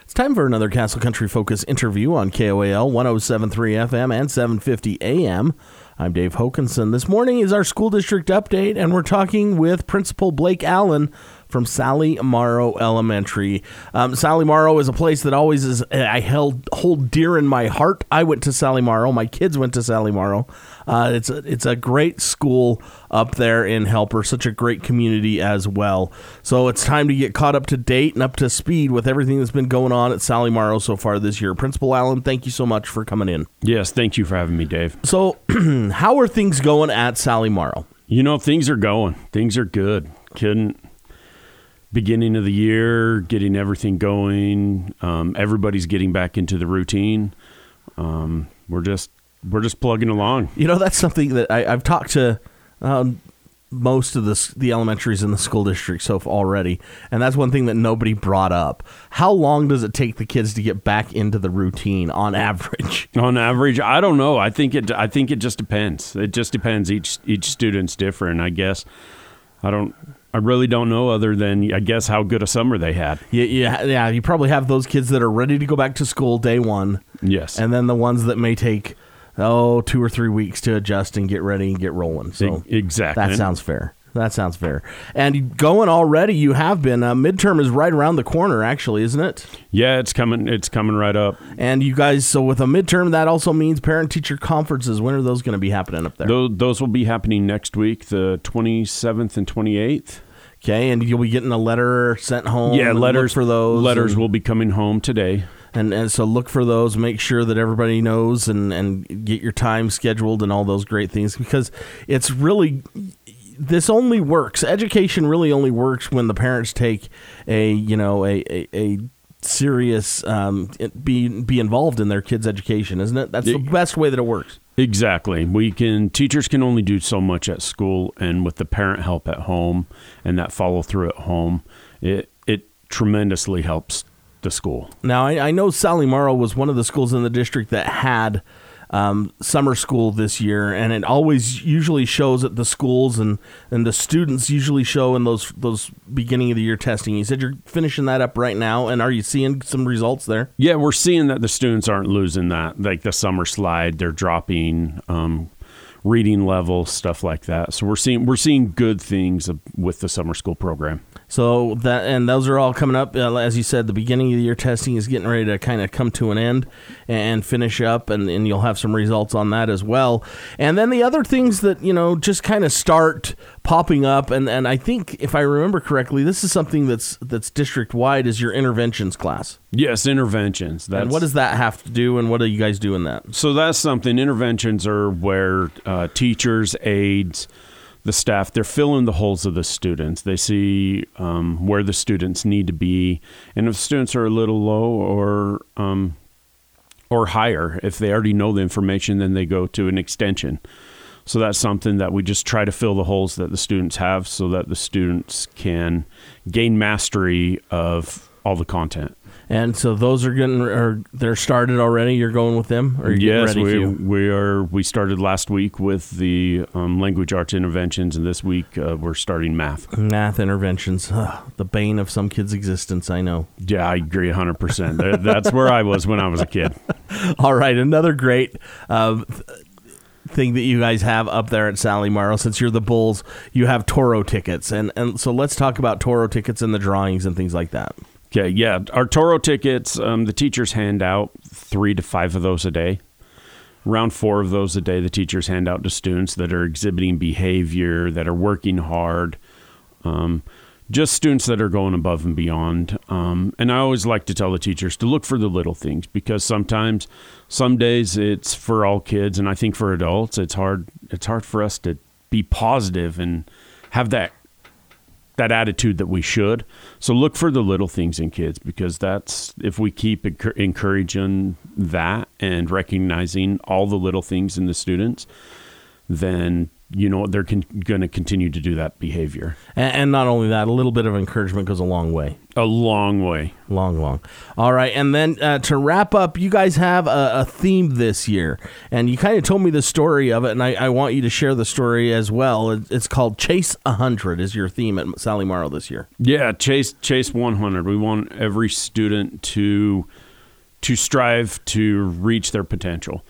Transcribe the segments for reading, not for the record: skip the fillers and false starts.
It's time for another Castle Country Focus interview on KOAL 107.3 FM and 750 AM. I'm Dave Hokanson. This morning is our school district update, and we're talking with Principal Blake Allen from Sally Morrow Elementary. Sally Morrow is a place that always hold dear in my heart. I went to Sally Morrow. My kids went to Sally Morrow. It's a great school up there in Helper, such a great community as well. So it's time to get caught up to date and up to speed with everything that's been going on at Sally Morrow so far this year. Principal Allen, thank you so much for coming in. Yes, thank you for having me, Dave. So how are things going at Sally Morrow? You know, things are going. Things are good. Beginning of the year, getting everything going. Everybody's getting back into the routine. We're just plugging along. You know, that's something that I've talked to most of the elementaries in the school district so far already, and that's one thing that nobody brought up. How long does it take the kids to get back into the routine on average? On average, I don't know. I think it just depends. It just depends. Each student's different, I guess. I really don't know, other than, I guess, how good a summer they had. Yeah. You probably have those kids that are ready to go back to school day one. Yes. And then the ones that may take, 2 or 3 weeks to adjust and get ready and get rolling. So exactly. That sounds fair. And going already, you have been. Midterm is right around the corner, actually, isn't it? Yeah, it's coming right up. And you guys, so with a midterm, that also means parent-teacher conferences. When are those going to be happening up there? Those will be happening next week, the 27th and 28th. Okay, and you'll be getting a letter sent home. Yeah, letters for those. Letters will be coming home today. And so look for those, make sure that everybody knows and get your time scheduled and all those great things, because it's really, this only works. Education really only works when the parents take a serious, be involved in their kids' education, isn't it? That's the best way that it works. Exactly. Teachers can only do so much at school, and with the parent help at home and that follow through at home, it tremendously helps the school. Now, I know Sally Morrow was one of the schools in the district that had summer school this year, and it always usually shows at the schools, and the students usually show in those beginning of the year testing. You said you're finishing that up right now, and are you seeing some results there? Yeah, we're seeing that the students aren't losing that, like the summer slide. They're dropping reading levels, stuff like that. So we're seeing good things with the summer school program. So those are all coming up. As you said, the beginning of the year testing is getting ready to kind of come to an end and finish up, and you'll have some results on that as well. And then the other things that, just kind of start popping up, and I think, if I remember correctly, this is something that's district-wide, is your interventions class. Yes, interventions. And what does that have to do, and what do you guys do in that? So that's something. Interventions are where teachers, aides, the staff, they're filling the holes of the students. They see where the students need to be, and if students are a little low or higher, if they already know the information, then they go to an extension. So that's something that we just try to fill the holes that the students have, so that the students can gain mastery of all the content. And so those they're started already. You're going with them, or yes, we started last week with the language arts interventions, and this week we're starting math. Math interventions, the bane of some kids' existence. I know. Yeah, I agree 100%. That's where I was when I was a kid. All right, another great thing that you guys have up there at Sally Morrow, since you're the Bulls, you have Toro tickets, and so let's talk about Toro tickets and the drawings and things like that. Okay, yeah. Our Toro tickets, the teachers hand out 3 to 5 of those a day. Around 4 of those a day, the teachers hand out to students that are exhibiting behavior, that are working hard, just students that are going above and beyond. And I always like to tell the teachers to look for the little things, because sometimes, some days it's for all kids, and I think for adults, it's hard for us to be positive and have that attitude that we should. So look for the little things in kids, because that's, if we keep encouraging that and recognizing all the little things in the students, then they're going to continue to do that behavior. And not only that, a little bit of encouragement goes a long way. A long way. Long. All right. And then to wrap up, you guys have a theme this year. And you kind of told me the story of it, and I want you to share the story as well. It's called Chase 100 is your theme at Sally Morrow this year. Yeah, Chase 100. We want every student to strive to reach their potential.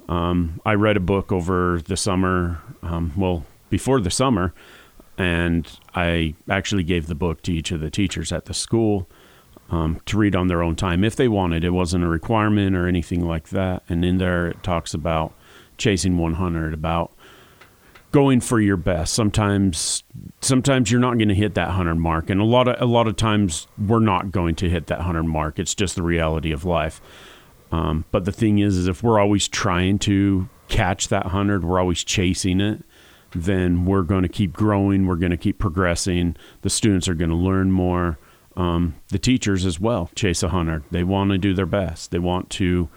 I read a book over the summer, before the summer, and I actually gave the book to each of the teachers at the school to read on their own time if they wanted. It wasn't a requirement or anything like that. And in there it talks about chasing 100, about going for your best. Sometimes you're not going to hit that 100 mark, and a lot of times we're not going to hit that 100 mark. It's just the reality of life. But the thing is if we're always trying to catch that 100, we're always chasing it, then we're going to keep growing. We're going to keep progressing. The students are going to learn more. The teachers as well chase 100. They want to do their best. They want to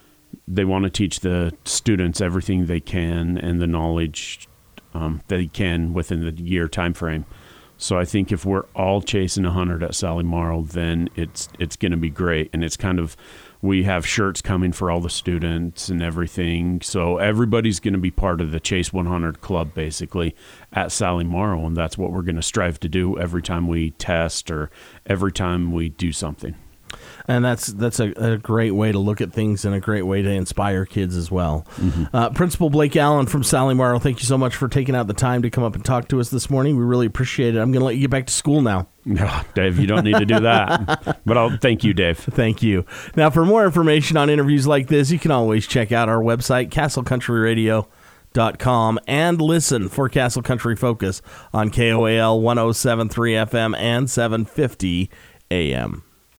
teach the students everything they can and the knowledge they can within the year time frame. So I think if we're all chasing 100 at Sally Morrow, then it's going to be great. And it's kind of, we have shirts coming for all the students and everything. So everybody's going to be part of the Chase 100 Club, basically, at Sally Morrow. And that's what we're going to strive to do every time we test or every time we do something. And that's a great way to look at things and a great way to inspire kids as well. Mm-hmm. Principal Blake Allen from Sally Morrow, thank you so much for taking out the time to come up and talk to us this morning. We really appreciate it. I'm going to let you get back to school now. No, Dave, you don't need to do that. But I'll thank you, Dave. Thank you. Now, for more information on interviews like this, you can always check out our website, castlecountryradio.com, and listen for Castle Country Focus on KOAL 107.3 FM and 750 AM.